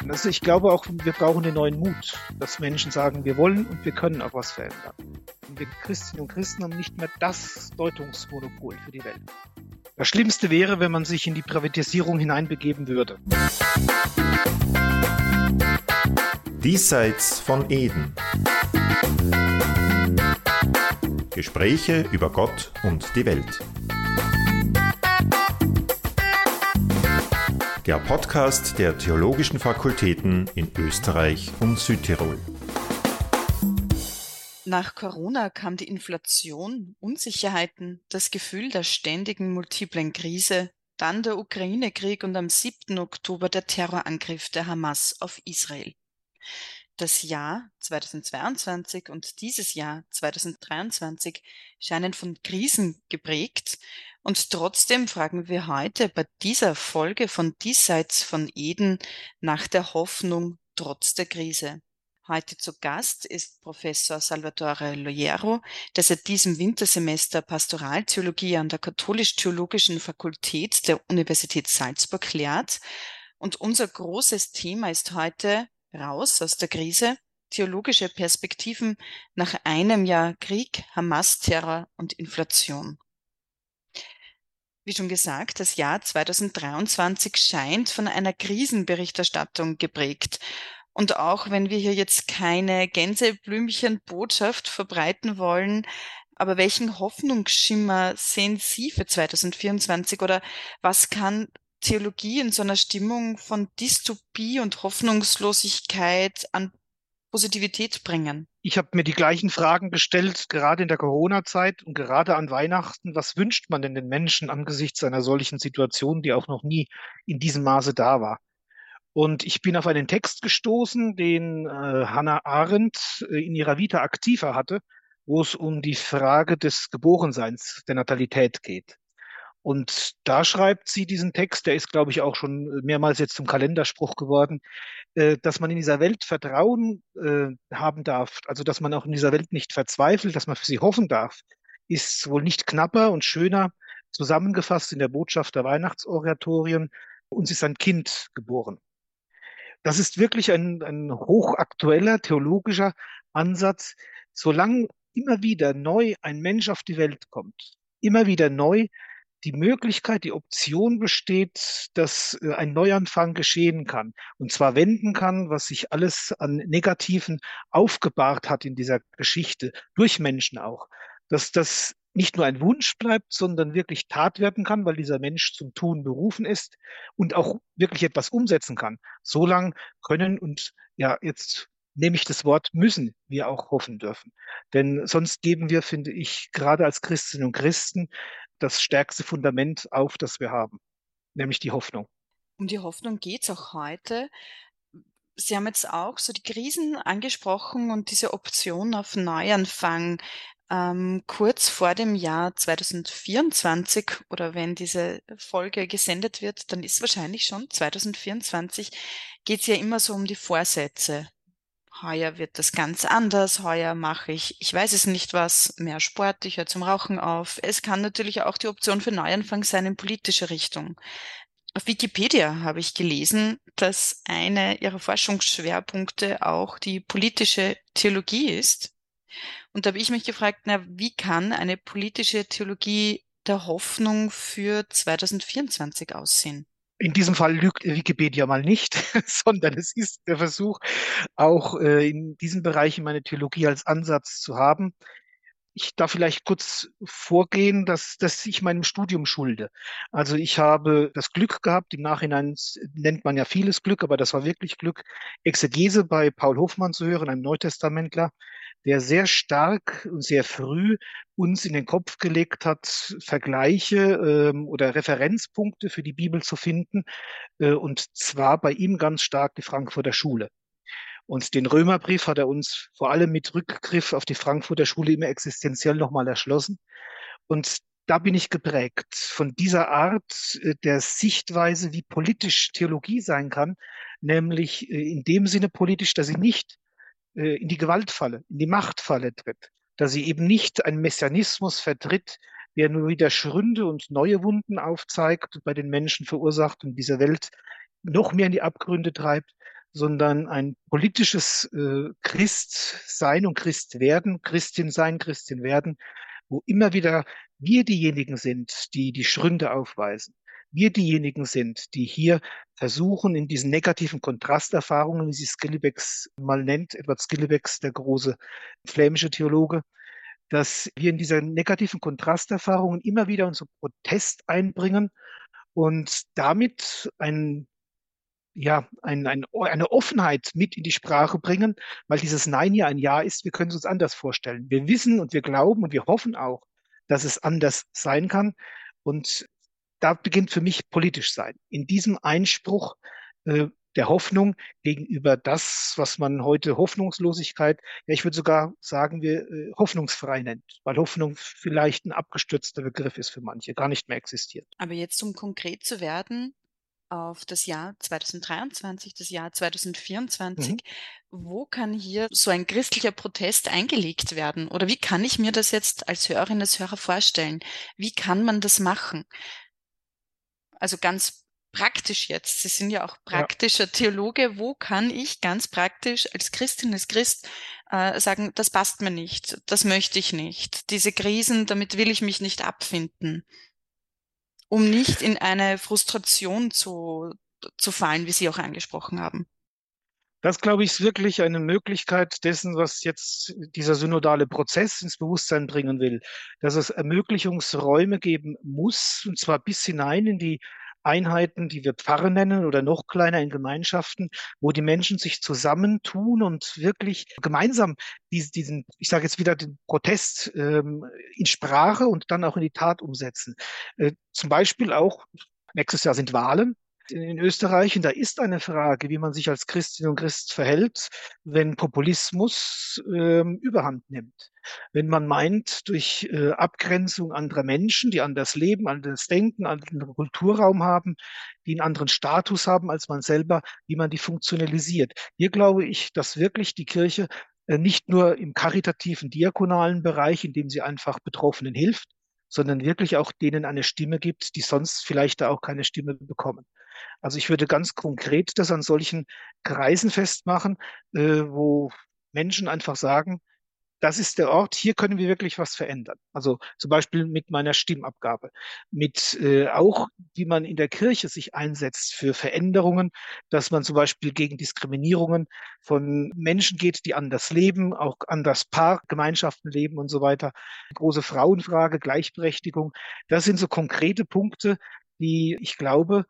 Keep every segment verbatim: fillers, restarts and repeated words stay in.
Also ich glaube auch, wir brauchen den neuen Mut, dass Menschen sagen, wir wollen und wir können auch was verändern. Und wir Christinnen und Christen haben nicht mehr das Deutungsmonopol für die Welt. Das Schlimmste wäre, wenn man sich in die Privatisierung hineinbegeben würde. Diesseits von Eden. Gespräche über Gott und die Welt. Der Podcast der Theologischen Fakultäten in Österreich und Südtirol. Nach Corona kam die Inflation, Unsicherheiten, das Gefühl der ständigen multiplen Krise, dann der Ukraine-Krieg und am siebten Oktober der Terrorangriff der Hamas auf Israel. Das Jahr zweitausendzweiundzwanzig und dieses Jahr zweitausenddreiundzwanzig scheinen von Krisen geprägt, und trotzdem fragen wir heute bei dieser Folge von Diesseits von Eden nach der Hoffnung trotz der Krise. Heute zu Gast ist Professor Salvatore Loiero, der seit diesem Wintersemester Pastoraltheologie an der Katholisch-Theologischen Fakultät der Universität Salzburg lehrt. Und unser großes Thema ist heute Raus aus der Krise, theologische Perspektiven nach einem Jahr Krieg, Hamas-Terror und Inflation. Wie schon gesagt, das Jahr zweitausenddreiundzwanzig scheint von einer Krisenberichterstattung geprägt. Und auch wenn wir hier jetzt keine Gänseblümchen-Botschaft verbreiten wollen, aber welchen Hoffnungsschimmer sehen Sie für zweitausendvierundzwanzig oder was kann Theologie in so einer Stimmung von Dystopie und Hoffnungslosigkeit an Positivität bringen? Ich habe mir die gleichen Fragen gestellt, gerade in der Corona-Zeit und gerade an Weihnachten. Was wünscht man denn den Menschen angesichts einer solchen Situation, die auch noch nie in diesem Maße da war? Und ich bin auf einen Text gestoßen, den äh, Hannah Arendt äh, in ihrer Vita Activa hatte, wo es um die Frage des Geborenseins, der Natalität geht. Und da schreibt sie diesen Text, der ist, glaube ich, auch schon mehrmals jetzt zum Kalenderspruch geworden, äh, dass man in dieser Welt Vertrauen äh, haben darf, also dass man auch in dieser Welt nicht verzweifelt, dass man für sie hoffen darf, ist wohl nicht knapper und schöner zusammengefasst in der Botschaft der Weihnachtsoratorien. Uns ist ein Kind geboren. Das ist wirklich ein, ein hochaktueller theologischer Ansatz. Solange immer wieder neu ein Mensch auf die Welt kommt, immer wieder neu die Möglichkeit, die Option besteht, dass äh, ein Neuanfang geschehen kann. Und zwar wenden kann, was sich alles an Negativen aufgebahrt hat in dieser Geschichte, durch Menschen auch. Dass das nicht nur ein Wunsch bleibt, sondern wirklich Tat werden kann, weil dieser Mensch zum Tun berufen ist und auch wirklich etwas umsetzen kann. So lang können und ja, jetzt nehme ich das Wort müssen wir auch hoffen dürfen. Denn sonst geben wir, finde ich, gerade als Christinnen und Christen das stärkste Fundament auf, das wir haben, nämlich die Hoffnung. Um die Hoffnung geht es auch heute. Sie haben jetzt auch so die Krisen angesprochen und diese Option auf Neuanfang. Ähm, kurz vor dem Jahr zweitausendvierundzwanzig oder wenn diese Folge gesendet wird, dann ist wahrscheinlich schon zweitausendvierundzwanzig, geht es ja immer so um die Vorsätze. Heuer wird das ganz anders, heuer mache ich, ich weiß es nicht was, mehr Sport, ich höre zum Rauchen auf. Es kann natürlich auch die Option für Neuanfang sein in politische Richtung. Auf Wikipedia habe ich gelesen, dass einer Ihrer Forschungsschwerpunkte auch die politische Theologie ist. Und da habe ich mich gefragt, na, wie kann eine politische Theologie der Hoffnung für zweitausendvierundzwanzig aussehen? In diesem Fall lügt Wikipedia mal nicht, sondern es ist der Versuch, auch äh, in diesem Bereich meine Theologie als Ansatz zu haben. Ich darf vielleicht kurz vorgehen, dass, dass ich meinem Studium schulde. Also ich habe das Glück gehabt, im Nachhinein nennt man ja vieles Glück, aber das war wirklich Glück, Exegese bei Paul Hofmann zu hören, einem Neutestamentler, der sehr stark und sehr früh uns in den Kopf gelegt hat, Vergleiche ähm, oder Referenzpunkte für die Bibel zu finden, äh, und zwar bei ihm ganz stark die Frankfurter Schule. Und den Römerbrief hat er uns vor allem mit Rückgriff auf die Frankfurter Schule immer existenziell nochmal erschlossen. Und da bin ich geprägt von dieser Art äh, der Sichtweise, wie politisch Theologie sein kann, nämlich äh, in dem Sinne politisch, dass sie nicht äh, in die Gewaltfalle, in die Machtfalle tritt, dass sie eben nicht einen Messianismus vertritt, der nur wieder Schründe und neue Wunden aufzeigt und bei den Menschen verursacht und diese Welt noch mehr in die Abgründe treibt, sondern ein politisches äh, Christsein und Christwerden, Christin sein, Christin werden, wo immer wieder wir diejenigen sind, die die Schründe aufweisen. Wir diejenigen sind, die hier versuchen, in diesen negativen Kontrasterfahrungen, wie sie Skillibecks mal nennt, Edward Skillibecks, der große flämische Theologe, dass wir in dieser negativen Kontrasterfahrungen immer wieder unseren Protest einbringen und damit ein, ja, ein, ein, eine Offenheit mit in die Sprache bringen, weil dieses Nein ja ein Ja ist, wir können es uns anders vorstellen. Wir wissen und wir glauben und wir hoffen auch, dass es anders sein kann. Und da beginnt für mich politisch sein. In diesem Einspruch äh, der Hoffnung gegenüber das, was man heute Hoffnungslosigkeit, ja, ich würde sogar sagen, wir äh, hoffnungsfrei nennt, weil Hoffnung vielleicht ein abgestürzter Begriff ist für manche, gar nicht mehr existiert. Aber jetzt, um konkret zu werden, auf das Jahr zweitausenddreiundzwanzig, das Jahr zweitausendvierundzwanzig. Mhm. Wo kann hier so ein christlicher Protest eingelegt werden? Oder wie kann ich mir das jetzt als Hörerin, als Hörer vorstellen? Wie kann man das machen? Also ganz praktisch jetzt. Sie sind ja auch Ja. praktischer Theologe. Wo kann ich ganz praktisch als Christin, als Christ äh, sagen, das passt mir nicht, das möchte ich nicht. Diese Krisen, damit will ich mich nicht abfinden, um nicht in eine Frustration zu, zu fallen, wie Sie auch angesprochen haben. Das, glaube ich, ist wirklich eine Möglichkeit dessen, was jetzt dieser synodale Prozess ins Bewusstsein bringen will, dass es Ermöglichungsräume geben muss, und zwar bis hinein in die Einheiten, die wir Pfarre nennen oder noch kleiner in Gemeinschaften, wo die Menschen sich zusammentun und wirklich gemeinsam diesen, diesen ich sage jetzt wieder den Protest ähm, in Sprache und dann auch in die Tat umsetzen. Äh, zum Beispiel auch, nächstes Jahr sind Wahlen in Österreich, und da ist eine Frage, wie man sich als Christin und Christ verhält, wenn Populismus ähm, Überhand nimmt. Wenn man meint, durch äh, Abgrenzung anderer Menschen, die anders leben, anders denken, anderen Kulturraum haben, die einen anderen Status haben als man selber, wie man die funktionalisiert. Hier glaube ich, dass wirklich die Kirche äh, nicht nur im karitativen, diakonalen Bereich, in dem sie einfach Betroffenen hilft, sondern wirklich auch denen eine Stimme gibt, die sonst vielleicht da auch keine Stimme bekommen. Also ich würde ganz konkret das an solchen Kreisen festmachen, äh, wo Menschen einfach sagen, das ist der Ort, hier können wir wirklich was verändern. Also zum Beispiel mit meiner Stimmabgabe, mit äh, auch, wie man in der Kirche sich einsetzt für Veränderungen, dass man zum Beispiel gegen Diskriminierungen von Menschen geht, die anders leben, auch anders Paargemeinschaften leben und so weiter. Große Frauenfrage, Gleichberechtigung. Das sind so konkrete Punkte, die ich glaube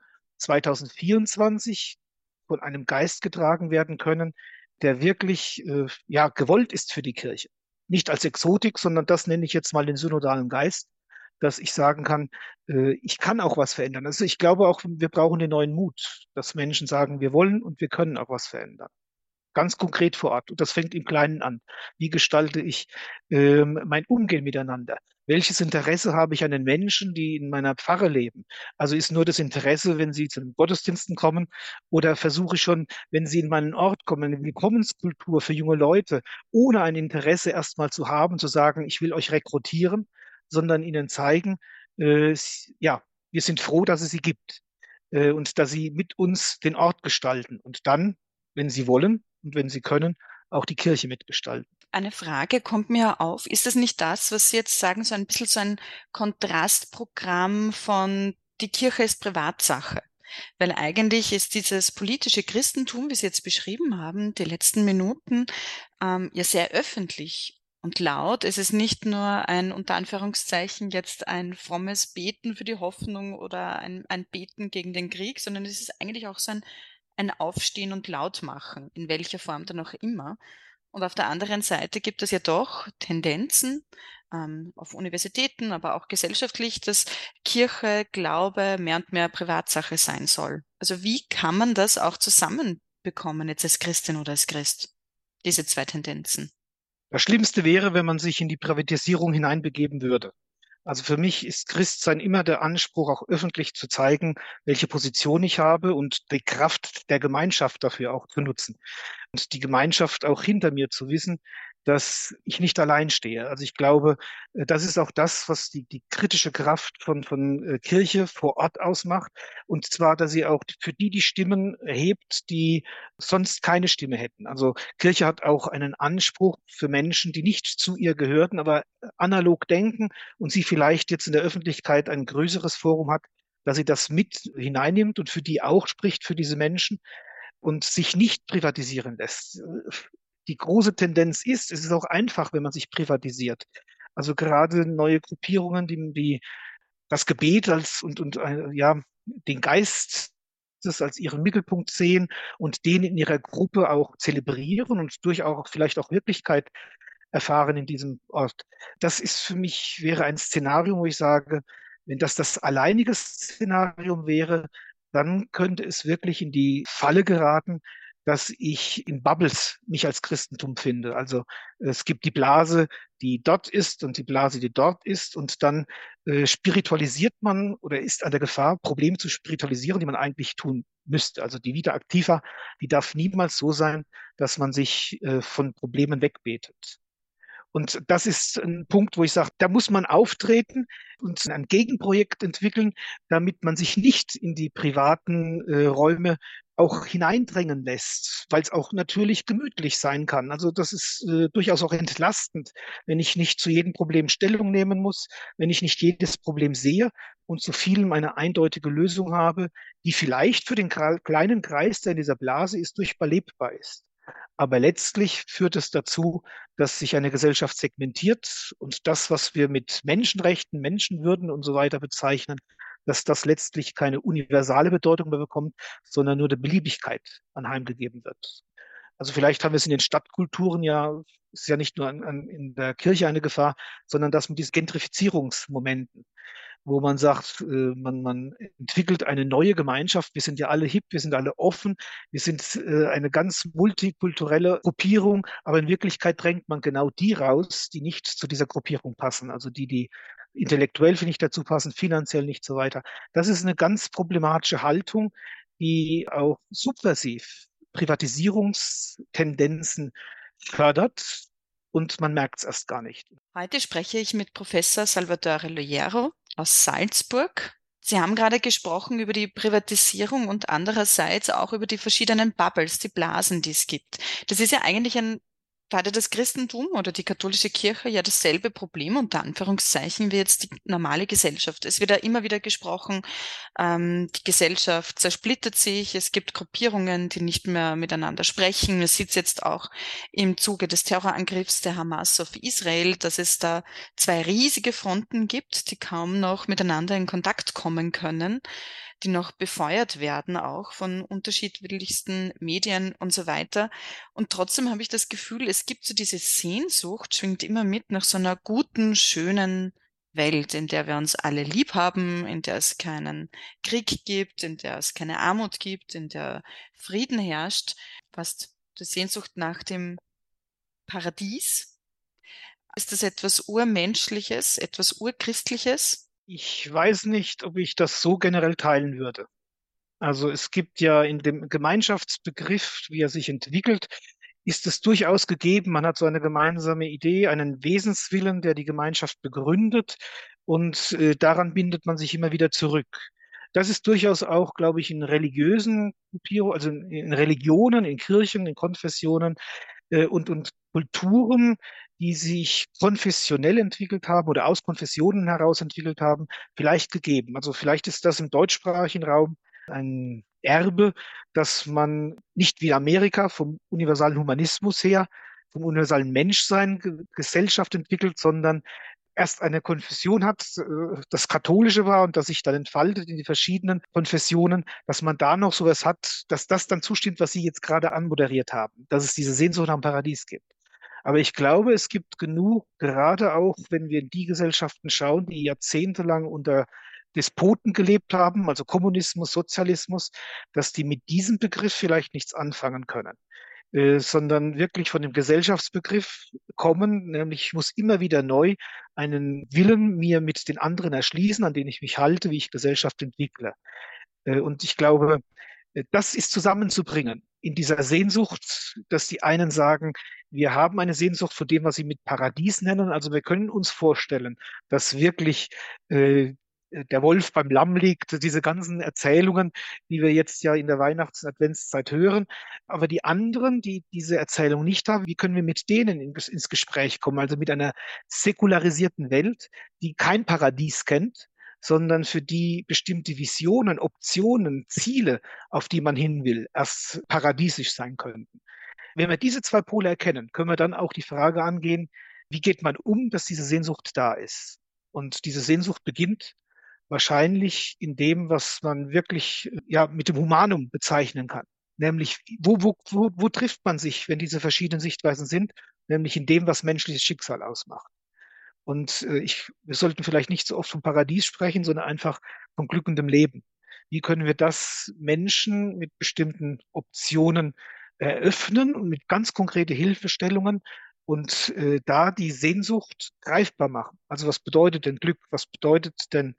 zweitausendvierundzwanzig von einem Geist getragen werden können, der wirklich äh, ja gewollt ist für die Kirche. Nicht als Exotik, sondern das nenne ich jetzt mal den synodalen Geist, dass ich sagen kann, äh, ich kann auch was verändern. Also ich glaube auch, wir brauchen den neuen Mut, dass Menschen sagen, wir wollen und wir können auch was verändern. Ganz konkret vor Ort. Und das fängt im Kleinen an. Wie gestalte ich ähm, mein Umgehen miteinander? Welches Interesse habe ich an den Menschen, die in meiner Pfarre leben? Also ist nur das Interesse, wenn sie zu den Gottesdiensten kommen, oder versuche ich schon, wenn sie in meinen Ort kommen, eine Willkommenskultur für junge Leute, ohne ein Interesse erstmal zu haben, zu sagen, ich will euch rekrutieren, sondern ihnen zeigen, äh, ja, wir sind froh, dass es sie gibt äh, und dass sie mit uns den Ort gestalten. Und dann, wenn sie wollen und wenn sie können, auch die Kirche mitgestalten. Eine Frage kommt mir auf. Ist das nicht das, was Sie jetzt sagen, so ein bisschen so ein Kontrastprogramm von die Kirche ist Privatsache? Weil eigentlich ist dieses politische Christentum, wie Sie jetzt beschrieben haben, die letzten Minuten, ähm, ja sehr öffentlich und laut. Es ist nicht nur ein, unter Anführungszeichen, jetzt ein frommes Beten für die Hoffnung oder ein, ein Beten gegen den Krieg, sondern es ist eigentlich auch so ein, ein Aufstehen und Lautmachen, in welcher Form dann auch immer. Und auf der anderen Seite gibt es ja doch Tendenzen ähm, auf Universitäten, aber auch gesellschaftlich, dass Kirche, Glaube mehr und mehr Privatsache sein soll. Also wie kann man das auch zusammenbekommen, jetzt als Christin oder als Christ, diese zwei Tendenzen? Das Schlimmste wäre, wenn man sich in die Privatisierung hineinbegeben würde. Also für mich ist Christsein immer der Anspruch, auch öffentlich zu zeigen, welche Position ich habe und die Kraft der Gemeinschaft dafür auch zu nutzen. Und die Gemeinschaft auch hinter mir zu wissen, dass ich nicht allein stehe. Also ich glaube, äh, das ist auch das, was die, die kritische Kraft von, von äh, Kirche vor Ort ausmacht. Und zwar, dass sie auch für die die Stimmen erhebt, die sonst keine Stimme hätten. Also Kirche hat auch einen Anspruch für Menschen, die nicht zu ihr gehörten, aber analog denken und sie vielleicht jetzt in der Öffentlichkeit ein größeres Forum hat, dass sie das mit hineinnimmt und für die auch spricht, für diese Menschen und sich nicht privatisieren lässt. Die große Tendenz ist, es ist auch einfach, wenn man sich privatisiert. Also gerade neue Gruppierungen, die, die das Gebet als und, und äh, ja, den Geist das als ihren Mittelpunkt sehen und den in ihrer Gruppe auch zelebrieren und durchaus vielleicht auch Wirklichkeit erfahren in diesem Ort. Das ist für mich, wäre ein Szenario, wo ich sage, wenn das das alleinige Szenario wäre, dann könnte es wirklich in die Falle geraten, dass ich in Bubbles mich als Christentum finde. Also es gibt die Blase, die dort ist und die Blase, die dort ist. Und dann äh, spiritualisiert man oder ist an der Gefahr, Probleme zu spiritualisieren, die man eigentlich tun müsste. Also die Vita Activa, die darf niemals so sein, dass man sich äh, von Problemen wegbetet. Und das ist ein Punkt, wo ich sage, da muss man auftreten und ein Gegenprojekt entwickeln, damit man sich nicht in die privaten äh, Räume auch hineindrängen lässt, weil es auch natürlich gemütlich sein kann. Also das ist äh, durchaus auch entlastend, wenn ich nicht zu jedem Problem Stellung nehmen muss, wenn ich nicht jedes Problem sehe und zu vielem eine eindeutige Lösung habe, die vielleicht für den kleinen Kreis, der in dieser Blase ist, durchweg lebbar ist. Aber letztlich führt es dazu, dass sich eine Gesellschaft segmentiert und das, was wir mit Menschenrechten, Menschenwürden und so weiter bezeichnen, dass das letztlich keine universale Bedeutung mehr bekommt, sondern nur der Beliebigkeit anheimgegeben wird. Also vielleicht haben wir es in den Stadtkulturen ja, ist ja nicht nur an, an, in der Kirche eine Gefahr, sondern das mit diesen Gentrifizierungsmomenten, wo man sagt, äh, man, man entwickelt eine neue Gemeinschaft. Wir sind ja alle hip, wir sind alle offen, wir sind äh, eine ganz multikulturelle Gruppierung, aber in Wirklichkeit drängt man genau die raus, die nicht zu dieser Gruppierung passen, also die, die intellektuell nicht dazu passen, finanziell nicht so weiter. Das ist eine ganz problematische Haltung, die auch subversiv Privatisierungstendenzen fördert und man merkt es erst gar nicht. Heute spreche ich mit Professor Salvatore Loiero aus Salzburg. Sie haben gerade gesprochen über die Privatisierung und andererseits auch über die verschiedenen Bubbles, die Blasen, die es gibt. Das ist ja eigentlich ein, gerade das Christentum oder die katholische Kirche ja dasselbe Problem unter Anführungszeichen wie jetzt die normale Gesellschaft. Es wird ja immer wieder gesprochen, ähm, die Gesellschaft zersplittert sich, es gibt Gruppierungen, die nicht mehr miteinander sprechen. Man sieht es jetzt auch im Zuge des Terrorangriffs der Hamas auf Israel, dass es da zwei riesige Fronten gibt, die kaum noch miteinander in Kontakt kommen können, die noch befeuert werden, auch von unterschiedlichsten Medien und so weiter. Und trotzdem habe ich das Gefühl, es gibt so diese Sehnsucht, schwingt immer mit nach so einer guten, schönen Welt, in der wir uns alle lieb haben, in der es keinen Krieg gibt, in der es keine Armut gibt, in der Frieden herrscht, fast die Sehnsucht nach dem Paradies. Ist das etwas Urmenschliches, etwas Urchristliches? Ich weiß nicht, ob ich das so generell teilen würde. Also es gibt ja in dem Gemeinschaftsbegriff, wie er sich entwickelt, ist es durchaus gegeben. Man hat so eine gemeinsame Idee, einen Wesenswillen, der die Gemeinschaft begründet und äh, daran bindet man sich immer wieder zurück. Das ist durchaus auch, glaube ich, in religiösen Gruppierungen, also in, in Religionen, in Kirchen, in Konfessionen äh, und, und Kulturen, die sich konfessionell entwickelt haben oder aus Konfessionen heraus entwickelt haben, vielleicht gegeben. Also vielleicht ist das im deutschsprachigen Raum ein Erbe, dass man nicht wie Amerika vom universalen Humanismus her, vom universalen Menschsein Ge- Gesellschaft entwickelt, sondern erst eine Konfession hat, äh, das Katholische war und das sich dann entfaltet in die verschiedenen Konfessionen, dass man da noch sowas hat, dass das dann zustimmt, was Sie jetzt gerade anmoderiert haben, dass es diese Sehnsucht nach dem Paradies gibt. Aber ich glaube, es gibt genug, gerade auch, wenn wir in die Gesellschaften schauen, die jahrzehntelang unter Despoten gelebt haben, also Kommunismus, Sozialismus, dass die mit diesem Begriff vielleicht nichts anfangen können, äh, sondern wirklich von dem Gesellschaftsbegriff kommen, nämlich ich muss immer wieder neu einen Willen mir mit den anderen erschließen, an den ich mich halte, wie ich Gesellschaft entwickle. Äh, und ich glaube, Das ist zusammenzubringen in dieser Sehnsucht, dass die einen sagen, wir haben eine Sehnsucht vor dem, was sie mit Paradies nennen. Also wir können uns vorstellen, dass wirklich äh, der Wolf beim Lamm liegt, diese ganzen Erzählungen, die wir jetzt ja in der Weihnachts- und Adventszeit hören. Aber die anderen, die diese Erzählung nicht haben, wie können wir mit denen in, ins Gespräch kommen? Also mit einer säkularisierten Welt, die kein Paradies kennt, sondern für die bestimmte Visionen, Optionen, Ziele, auf die man hin will, erst paradiesisch sein könnten. Wenn wir diese zwei Pole erkennen, können wir dann auch die Frage angehen, wie geht man um, dass diese Sehnsucht da ist? Und diese Sehnsucht beginnt wahrscheinlich in dem, was man wirklich ja mit dem Humanum bezeichnen kann. Nämlich, wo, wo, wo, wo trifft man sich, wenn diese verschiedenen Sichtweisen sind? Nämlich in dem, was menschliches Schicksal ausmacht. Und äh, ich, wir sollten vielleicht nicht so oft vom Paradies sprechen, sondern einfach von glückendem Leben. Wie können wir das Menschen mit bestimmten Optionen eröffnen und mit ganz konkrete Hilfestellungen und äh, da die Sehnsucht greifbar machen? Also was bedeutet denn Glück? Was bedeutet denn,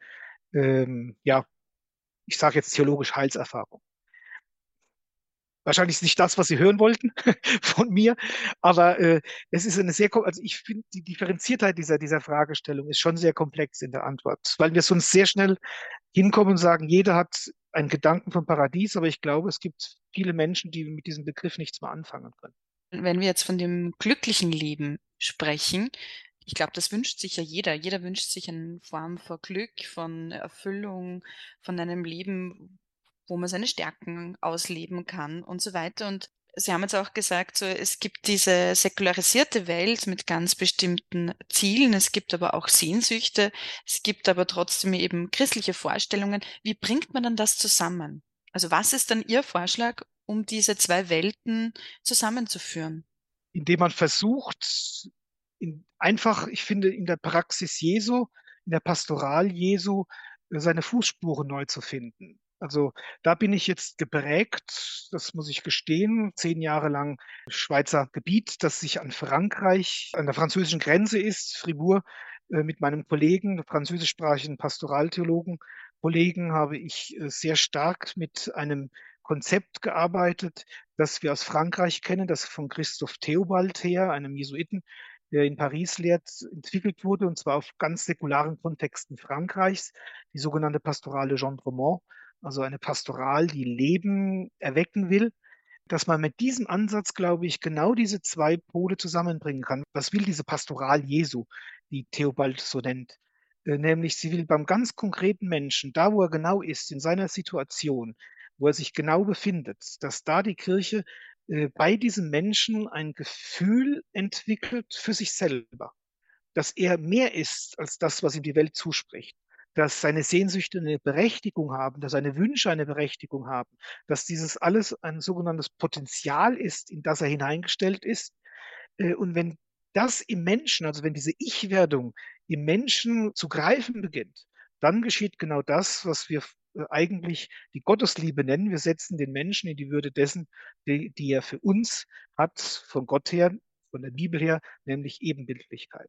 ähm, ja, ich sage jetzt theologisch Heilserfahrung? Wahrscheinlich ist nicht das, was Sie hören wollten von mir, aber äh, es ist eine sehr, kom- also ich finde, die Differenziertheit dieser, dieser Fragestellung ist schon sehr komplex in der Antwort, weil wir sonst sehr schnell hinkommen und sagen, jeder hat einen Gedanken vom Paradies, aber ich glaube, es gibt viele Menschen, die mit diesem Begriff nichts mehr anfangen können. Wenn wir jetzt von dem glücklichen Leben sprechen, ich glaube, das wünscht sich ja jeder. Jeder wünscht sich eine Form von Glück, von Erfüllung, von einem Leben, wo man seine Stärken ausleben kann und so weiter. Und Sie haben jetzt auch gesagt, so, es gibt diese säkularisierte Welt mit ganz bestimmten Zielen, es gibt aber auch Sehnsüchte, es gibt aber trotzdem eben christliche Vorstellungen. Wie bringt man dann das zusammen? Also was ist dann Ihr Vorschlag, um diese zwei Welten zusammenzuführen? Indem man versucht, in, einfach, ich finde, in der Praxis Jesu, in der Pastoral Jesu, äh, seine Fußspuren neu zu finden. Also da bin ich jetzt geprägt, das muss ich gestehen, zehn Jahre lang Schweizer Gebiet, das sich an Frankreich, an der französischen Grenze ist, Fribourg, äh, mit meinem Kollegen, französischsprachigen Pastoraltheologen, Kollegen, habe ich äh, sehr stark mit einem Konzept gearbeitet, das wir aus Frankreich kennen, das von Christoph Theobald her, einem Jesuiten, der in Paris lehrt, entwickelt wurde, und zwar auf ganz säkularen Kontexten Frankreichs, die sogenannte pastorale Gendrement, also eine Pastoral, die Leben erwecken will, dass man mit diesem Ansatz, glaube ich, genau diese zwei Pole zusammenbringen kann. Was will diese Pastoral Jesu, die Theobald so nennt? Äh, Nämlich, sie will beim ganz konkreten Menschen, da wo er genau ist, in seiner Situation, wo er sich genau befindet, dass da die Kirche äh, bei diesem Menschen ein Gefühl entwickelt für sich selber, dass er mehr ist als das, was ihm die Welt zuspricht, dass seine Sehnsüchte eine Berechtigung haben, dass seine Wünsche eine Berechtigung haben, dass dieses alles ein sogenanntes Potenzial ist, in das er hineingestellt ist. Äh, Und wenn das im Menschen, also wenn diese Ich-Werdung im Menschen zu greifen beginnt, dann geschieht genau das, was wir äh, eigentlich die Gottesliebe nennen. Wir setzen den Menschen in die Würde dessen, die, die er für uns hat, von Gott her, von der Bibel her, nämlich Ebenbildlichkeit.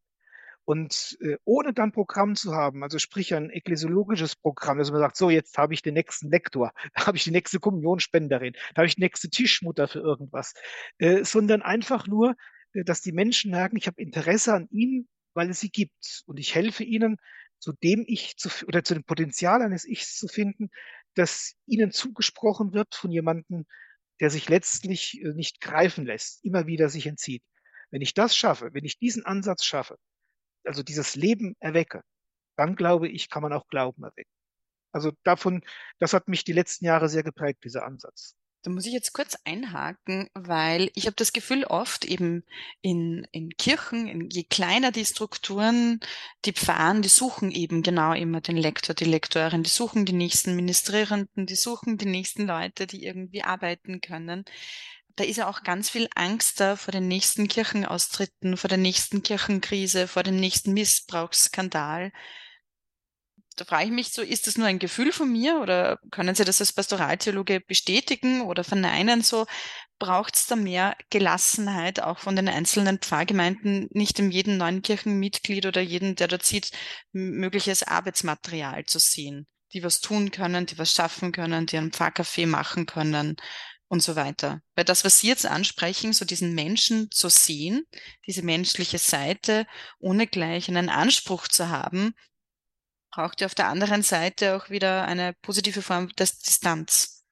Und äh, ohne dann Programm zu haben, also sprich ein ekklesiologisches Programm, dass man sagt, so, jetzt habe ich den nächsten Lektor, da habe ich die nächste Kommunionsspenderin, da habe ich die nächste Tischmutter für irgendwas, äh, sondern einfach nur, äh, dass die Menschen merken, ich habe Interesse an ihnen, weil es sie gibt. Und ich helfe ihnen, zu dem Ich zu, oder zu dem Potenzial eines Ichs zu finden, das ihnen zugesprochen wird von jemandem, der sich letztlich äh, nicht greifen lässt, immer wieder sich entzieht. Wenn ich das schaffe, wenn ich diesen Ansatz schaffe, also dieses Leben erwecke, dann glaube ich, kann man auch Glauben erwecken. Also davon, das hat mich die letzten Jahre sehr geprägt, dieser Ansatz. Da muss ich jetzt kurz einhaken, weil ich habe das Gefühl oft eben in, in Kirchen, in, je kleiner die Strukturen, die Pfarren, die suchen eben genau immer den Lektor, die Lektorin, die suchen die nächsten Ministrierenden, die suchen die nächsten Leute, die irgendwie arbeiten können. Da ist ja auch ganz viel Angst da vor den nächsten Kirchenaustritten, vor der nächsten Kirchenkrise, vor dem nächsten Missbrauchsskandal. Da frage ich mich so, ist das nur ein Gefühl von mir oder können Sie das als Pastoraltheologe bestätigen oder verneinen so? Braucht es da mehr Gelassenheit auch von den einzelnen Pfarrgemeinden, nicht in jedem neuen Kirchenmitglied oder jeden, der dort sieht, m- mögliches Arbeitsmaterial zu sehen? die was tun können, die was schaffen können, die einen Pfarrkaffee machen können und so weiter. Weil das, was Sie jetzt ansprechen, so diesen Menschen zu sehen, diese menschliche Seite, ohne gleich einen Anspruch zu haben, braucht ja auf der anderen Seite auch wieder eine positive Form des Distanz.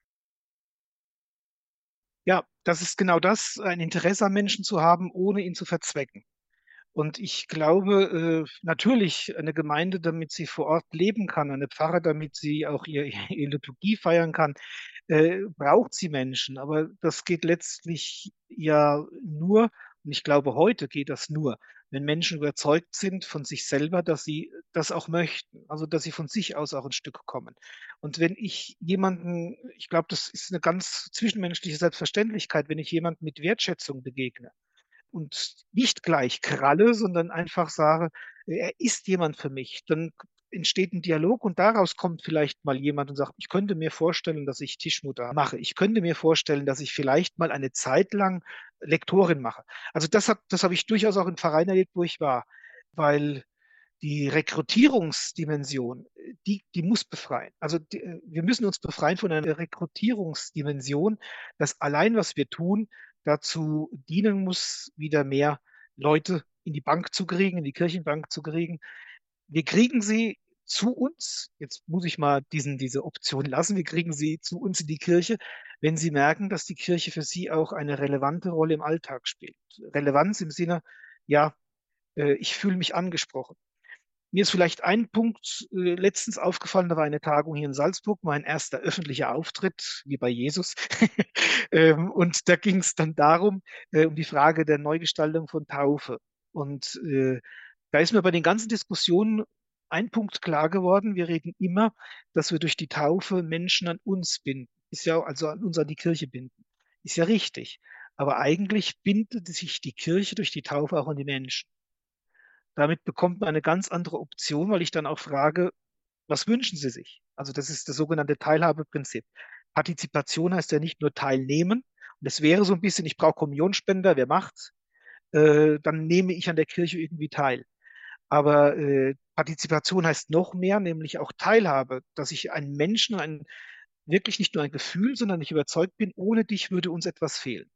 Ja, das ist genau das, ein Interesse am Menschen zu haben, ohne ihn zu verzwecken. Und ich glaube, äh, natürlich eine Gemeinde, damit sie vor Ort leben kann, eine Pfarre, damit sie auch ihr, ihre Liturgie feiern kann, äh, braucht sie Menschen. Aber das geht letztlich ja nur, und ich glaube, heute geht das nur, wenn Menschen überzeugt sind von sich selber, dass sie das auch möchten, also dass sie von sich aus auch ein Stück kommen. Und wenn ich jemanden, ich glaube, das ist eine ganz zwischenmenschliche Selbstverständlichkeit, wenn ich jemanden mit Wertschätzung begegne, und nicht gleich kralle, sondern einfach sage, er ist jemand für mich. Dann entsteht ein Dialog und daraus kommt vielleicht mal jemand und sagt, ich könnte mir vorstellen, dass ich Tischmutter mache. Ich könnte mir vorstellen, dass ich vielleicht mal eine Zeit lang Lektorin mache. Also das hat, das habe ich durchaus auch in Vereinen erlebt, wo ich war, weil die Rekrutierungsdimension, die, die muss befreien. Also die, wir müssen uns befreien von einer Rekrutierungsdimension, dass allein, was wir tun, dazu dienen muss, wieder mehr Leute in die Bank zu kriegen, in die Kirchenbank zu kriegen. Wir kriegen sie zu uns, jetzt muss ich mal diesen, diese Option lassen, wir kriegen sie zu uns in die Kirche, wenn sie merken, dass die Kirche für sie auch eine relevante Rolle im Alltag spielt. Relevanz im Sinne, ja, äh, ich fühle mich angesprochen. Mir ist vielleicht ein Punkt äh, letztens aufgefallen, da war eine Tagung hier in Salzburg, mein erster öffentlicher Auftritt, wie bei Jesus. ähm, und da ging es dann darum, äh, um die Frage der Neugestaltung von Taufe. Und äh, da ist mir bei den ganzen Diskussionen ein Punkt klar geworden. Wir reden immer, dass wir durch die Taufe Menschen an uns binden. Ist ja also an uns, an die Kirche binden. Ist ja richtig. Aber eigentlich bindet sich die Kirche durch die Taufe auch an die Menschen. Damit bekommt man eine ganz andere Option, weil ich dann auch frage, was wünschen Sie sich? Also das ist das sogenannte Teilhabeprinzip. Partizipation heißt ja nicht nur teilnehmen. Und es wäre so ein bisschen, ich brauche Kommunionspender, wer macht's? Äh, dann nehme ich an der Kirche irgendwie teil. Aber äh, Partizipation heißt noch mehr, nämlich auch Teilhabe, dass ich einen Menschen, ein, wirklich nicht nur ein Gefühl, sondern ich überzeugt bin, ohne dich würde uns etwas fehlen.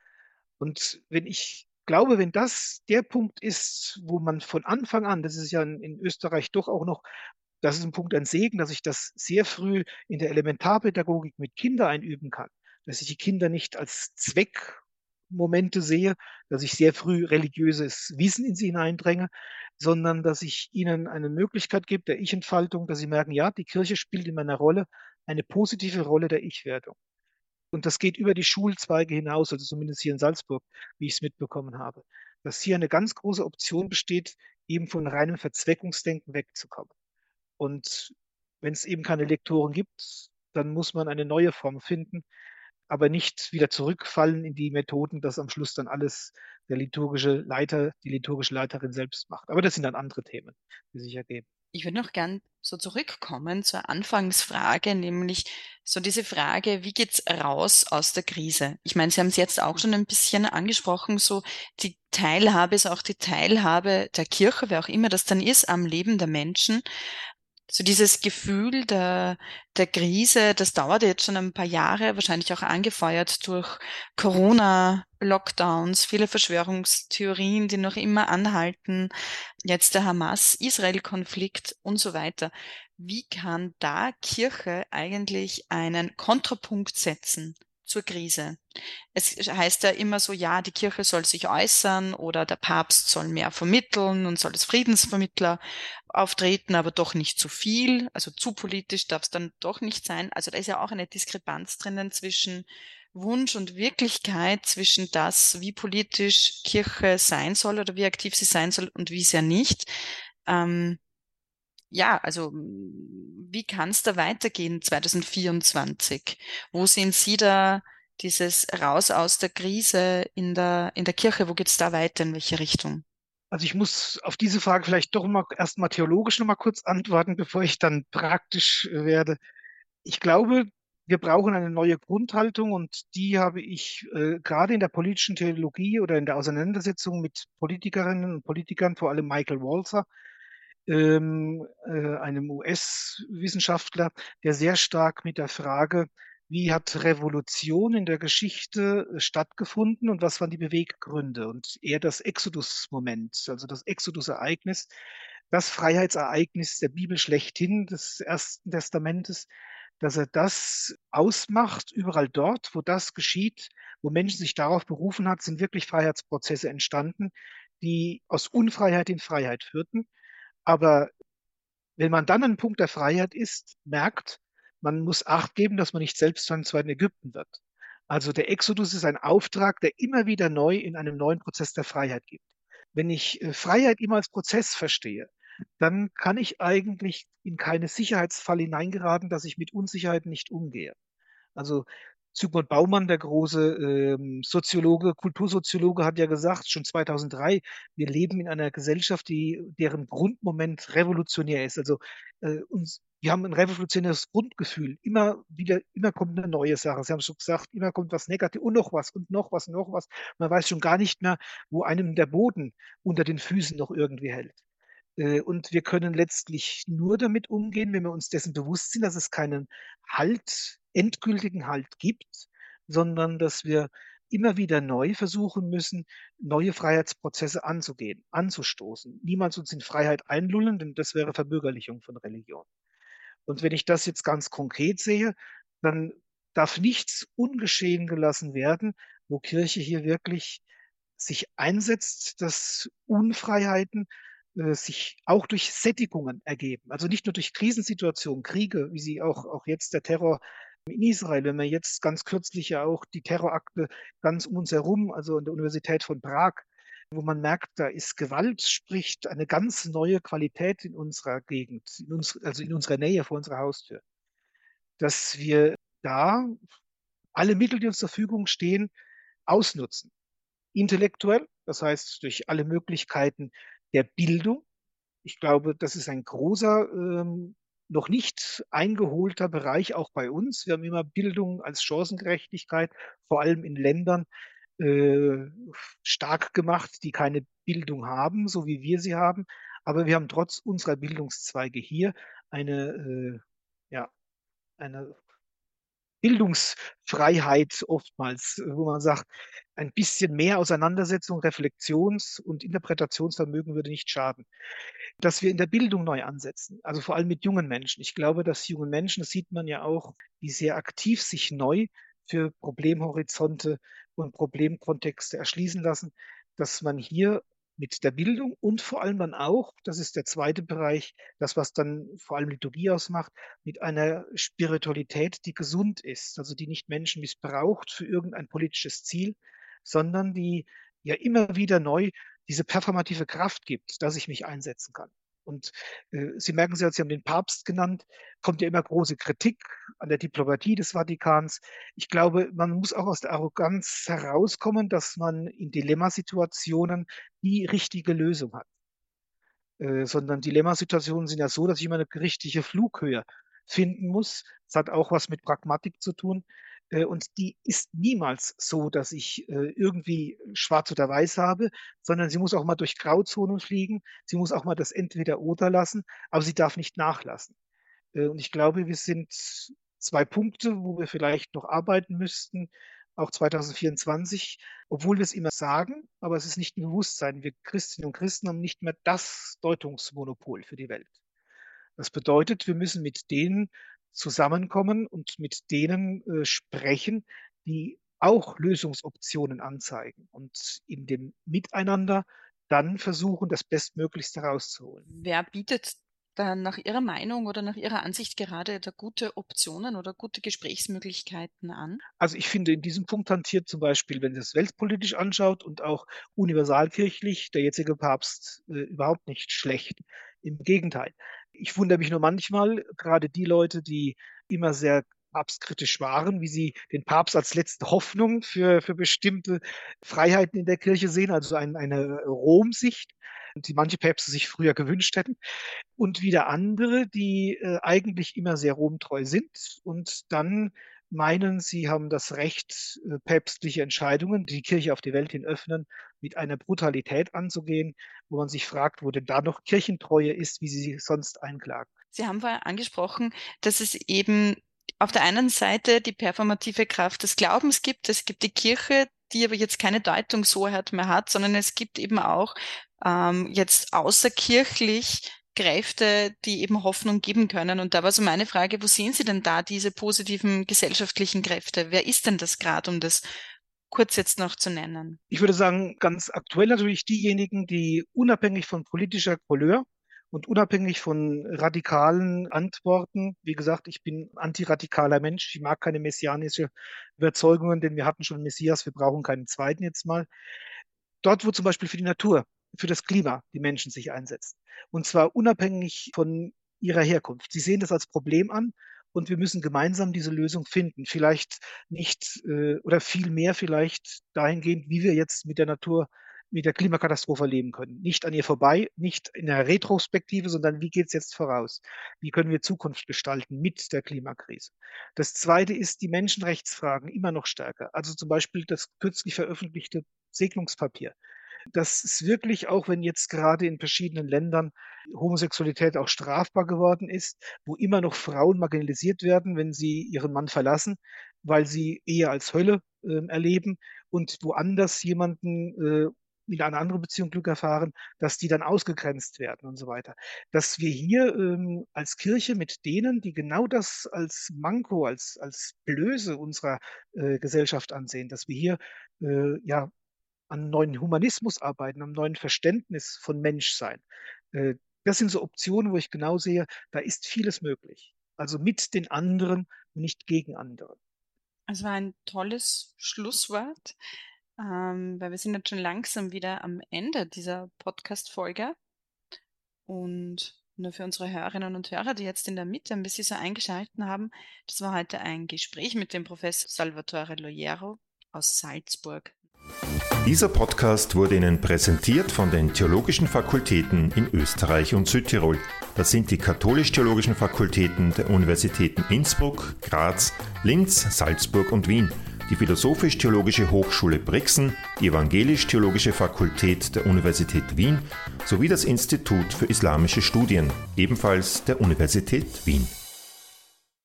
Und wenn ich glaube, wenn das der Punkt ist, wo man von Anfang an, das ist ja in, in Österreich doch auch noch, das ist ein Punkt, ein Segen, dass ich das sehr früh in der Elementarpädagogik mit Kindern einüben kann, dass ich die Kinder nicht als Zweckmomente sehe, dass ich sehr früh religiöses Wissen in sie hineindränge, sondern dass ich ihnen eine Möglichkeit gebe der Ich-Entfaltung, dass sie merken, ja, die Kirche spielt in meiner Rolle eine positive Rolle der Ich-Werdung. Und das geht über die Schulzweige hinaus, also zumindest hier in Salzburg, wie ich es mitbekommen habe, dass hier eine ganz große Option besteht, eben von reinem Verzweckungsdenken wegzukommen. Und wenn es eben keine Lektoren gibt, dann muss man eine neue Form finden, aber nicht wieder zurückfallen in die Methoden, dass am Schluss dann alles der liturgische Leiter, die liturgische Leiterin selbst macht. Aber das sind dann andere Themen, die sich ergeben. Ich würde noch gern so zurückkommen zur Anfangsfrage, nämlich so diese Frage, wie geht's raus aus der Krise? Ich meine, Sie haben es jetzt auch schon ein bisschen angesprochen, so die Teilhabe ist auch die Teilhabe der Kirche, wer auch immer das dann ist, am Leben der Menschen. So dieses Gefühl der, der Krise, das dauert jetzt schon ein paar Jahre, wahrscheinlich auch angefeuert durch Corona, Lockdowns, viele Verschwörungstheorien, die noch immer anhalten, jetzt der Hamas-Israel-Konflikt und so weiter. Wie kann da Kirche eigentlich einen Kontrapunkt setzen zur Krise? Es heißt ja immer so, ja, die Kirche soll sich äußern oder der Papst soll mehr vermitteln und soll als Friedensvermittler auftreten, aber doch nicht zu viel. Also zu politisch darf es dann doch nicht sein. Also da ist ja auch eine Diskrepanz drinnen zwischen Wunsch und Wirklichkeit, zwischen das, wie politisch Kirche sein soll oder wie aktiv sie sein soll und wie sehr nicht. Ähm, ja, also wie kann es da weitergehen zwanzig vierundzwanzig? Wo sehen Sie da dieses Raus aus der Krise in der, in der Kirche? Wo geht es da weiter? In welche Richtung? Also ich muss auf diese Frage vielleicht doch mal erstmal theologisch noch mal kurz antworten, bevor ich dann praktisch äh, werde. Ich glaube, wir brauchen eine neue Grundhaltung und die habe ich äh, gerade in der politischen Theologie oder in der Auseinandersetzung mit Politikerinnen und Politikern, vor allem Michael Walzer, ähm, äh, einem U S-Wissenschaftler, der sehr stark mit der Frage, wie hat Revolution in der Geschichte äh, stattgefunden und was waren die Beweggründe? Und er das Exodus-Moment, also das Exodus-Ereignis, das Freiheitsereignis der Bibel schlechthin, des Ersten Testamentes, dass er das ausmacht, überall dort, wo das geschieht, wo Menschen sich darauf berufen hat, sind wirklich Freiheitsprozesse entstanden, die aus Unfreiheit in Freiheit führten. Aber wenn man dann an 'nem Punkt der Freiheit ist, merkt, man muss Acht geben, dass man nicht selbst zu einem zweiten Ägypten wird. Also, der Exodus ist ein Auftrag, der immer wieder neu in einem neuen Prozess der Freiheit gibt. Wenn ich, äh, Freiheit immer als Prozess verstehe, dann kann ich eigentlich in keine Sicherheitsfalle hineingeraten, dass ich mit Unsicherheiten nicht umgehe. Also, Zygmunt Baumann, der große, ähm, Soziologe, Kultursoziologe, hat ja gesagt, schon zweitausenddrei, wir leben in einer Gesellschaft, die deren Grundmoment revolutionär ist. Also, äh, uns wir haben 'n revolutionäres Grundgefühl. Immer wieder immer kommt 'ne neue Sache. Sie haben schon gesagt, immer kommt was Negativ und noch was und noch was, noch was. Man weiß schon gar nicht mehr, wo einem der Boden unter den Füßen noch irgendwie hält. Äh, und wir können letztlich nur damit umgehen, wenn wir uns dessen bewusst sind, dass es keinen Halt, endgültigen Halt gibt, sondern dass wir immer wieder neu versuchen müssen, neue Freiheitsprozesse anzugehen, anzustoßen. Niemals uns in Freiheit einlullen, denn das wäre Verbürgerlichung von Religion. Und wenn ich das jetzt ganz konkret sehe, dann darf nichts ungeschehen gelassen werden, wo Kirche hier wirklich sich einsetzt, dass Unfreiheiten, äh, sich auch durch Sättigungen ergeben. Also nicht nur durch Krisensituationen, Kriege, wie sie auch auch jetzt der Terror in Israel, wenn man jetzt ganz kürzlich ja auch die Terrorakte ganz um uns herum, also an der Universität von Prag, wo man merkt, da ist Gewalt, spricht eine ganz neue Qualität in unserer Gegend, in uns also in unserer Nähe vor unserer Haustür. Dass wir da alle Mittel, die uns zur Verfügung stehen, ausnutzen. Intellektuell, das heißt durch alle Möglichkeiten der Bildung. Ich glaube, das ist ein großer, ähm, noch nicht eingeholter Bereich auch bei uns. Wir haben immer Bildung als Chancengerechtigkeit, vor allem in Ländern, äh, stark gemacht, die keine Bildung haben, so wie wir sie haben. Aber wir haben trotz unserer Bildungszweige hier eine, äh, ja, eine Bildungsfreiheit oftmals, äh, wo man sagt, ein bisschen mehr Auseinandersetzung, Reflexions und Interpretationsvermögen würde nicht schaden. Dass wir in der Bildung neu ansetzen, also vor allem mit jungen Menschen. Ich glaube, dass jungen Menschen, das sieht man ja auch, die sehr aktiv sich neu für Problemhorizonte und Problemkontexte erschließen lassen, dass man hier mit der Bildung und vor allem dann auch, das ist der zweite Bereich, das, was dann vor allem Liturgie ausmacht, mit einer Spiritualität, die gesund ist, also die nicht Menschen missbraucht für irgendein politisches Ziel, sondern die ja immer wieder neu diese performative Kraft gibt, dass ich mich einsetzen kann. Und, äh, Sie merken selbst, Sie haben den Papst genannt, kommt ja immer große Kritik an der Diplomatie des Vatikans. Ich glaube, man muss auch aus der Arroganz herauskommen, dass man in Dilemmasituationen die richtige Lösung hat. Äh, sondern Dilemmasituationen sind ja so, dass ich immer 'ne richtige Flughöhe finden muss. Das hat auch was mit Pragmatik zu tun. Äh, und die ist niemals so, dass ich, äh, irgendwie schwarz oder weiß habe, sondern sie muss auch mal durch Grauzonen fliegen. Sie muss auch mal das Entweder-Oder lassen, aber sie darf nicht nachlassen. Äh, und ich glaube, wir sind zwei Punkte, wo wir vielleicht noch arbeiten müssten, auch zweitausendvierundzwanzig, obwohl wir es immer sagen, aber es ist nicht im Bewusstsein. Wir Christinnen und Christen haben nicht mehr das Deutungsmonopol für die Welt. Das bedeutet, wir müssen mit denen zusammenkommen und mit denen, äh, sprechen, die auch Lösungsoptionen anzeigen und in dem Miteinander dann versuchen, das Bestmöglichste rauszuholen. Wer bietet da nach Ihrer Meinung oder nach Ihrer Ansicht gerade da gute Optionen oder gute Gesprächsmöglichkeiten an? Also, ich finde, in diesem Punkt hantiert zum Beispiel, wenn das weltpolitisch anschaut und auch universalkirchlich, der jetzige Papst, äh, überhaupt nicht schlecht. Im Gegenteil. Ich wundere mich nur manchmal, gerade die Leute, die immer sehr papstkritisch waren, wie sie den Papst als letzte Hoffnung für für bestimmte Freiheiten in der Kirche sehen, also ein eine Rom-Sicht, die manche Päpste sich früher gewünscht hätten. Und wieder andere, die, äh, eigentlich immer sehr romtreu sind und dann meinen, sie haben das Recht, äh, päpstliche Entscheidungen, die die Kirche auf die Welt hin öffnen, mit einer Brutalität anzugehen, wo man sich fragt, wo denn da noch Kirchentreue ist, wie sie sie sonst einklagen. Sie haben vorher angesprochen, dass es eben auf der einen Seite die performative Kraft des Glaubens gibt. Es gibt die Kirche, die aber jetzt keine Deutungshoheit mehr hat, sondern es gibt eben auch ähm, jetzt außerkirchlich Kräfte, die eben Hoffnung geben können. Und da war so meine Frage, wo sehen Sie denn da diese positiven gesellschaftlichen Kräfte? Wer ist denn das gerade, um das kurz jetzt noch zu nennen? Ich würde sagen, ganz aktuell natürlich diejenigen, die unabhängig von politischer Couleur und unabhängig von radikalen Antworten, wie gesagt, ich bin antiradikaler Mensch, ich mag keine messianische Überzeugungen, denn wir hatten schon einen Messias, wir brauchen keinen zweiten jetzt mal. Dort, wo zum Beispiel für die Natur, für das Klima die Menschen sich einsetzen. Und zwar unabhängig von ihrer Herkunft. Sie sehen das als Problem an und wir müssen gemeinsam diese Lösung finden. Vielleicht nicht äh, oder viel mehr vielleicht dahingehend, wie wir jetzt mit der Natur, mit der Klimakatastrophe leben können. Nicht an ihr vorbei, nicht in der Retrospektive, sondern wie geht es jetzt voraus? Wie können wir Zukunft gestalten mit der Klimakrise? Das Zweite ist die Menschenrechtsfragen immer noch stärker. Also zum Beispiel das kürzlich veröffentlichte Segnungspapier. Das ist wirklich, auch wenn jetzt gerade in verschiedenen Ländern Homosexualität auch strafbar geworden ist, wo immer noch Frauen marginalisiert werden, wenn sie ihren Mann verlassen, weil sie Ehe als Hölle äh, erleben und woanders jemanden äh, in einer anderen Beziehung Glück erfahren, dass die dann ausgegrenzt werden und so weiter. Dass wir hier ähm, als Kirche mit denen, die genau das als Manko, als, als Blöße unserer äh, Gesellschaft ansehen, dass wir hier äh, ja an neuen Humanismus arbeiten, am neuen Verständnis von Menschsein. Äh, das sind so Optionen, wo ich genau sehe, da ist vieles möglich. Also mit den anderen und nicht gegen andere. Es war ein tolles Schlusswort, ähm, weil wir sind jetzt schon langsam wieder am Ende dieser Podcast-Folge. Und nur für unsere Hörerinnen und Hörer, die jetzt in der Mitte ein bisschen so eingeschalten haben, das war heute ein Gespräch mit dem Professor Salvatore Loiero aus Salzburg. Dieser Podcast wurde Ihnen präsentiert von den Theologischen Fakultäten in Österreich und Südtirol. Das sind die Katholisch-Theologischen Fakultäten der Universitäten Innsbruck, Graz, Linz, Salzburg und Wien, die Philosophisch-Theologische Hochschule Brixen, die Evangelisch-Theologische Fakultät der Universität Wien sowie das Institut für Islamische Studien, ebenfalls der Universität Wien.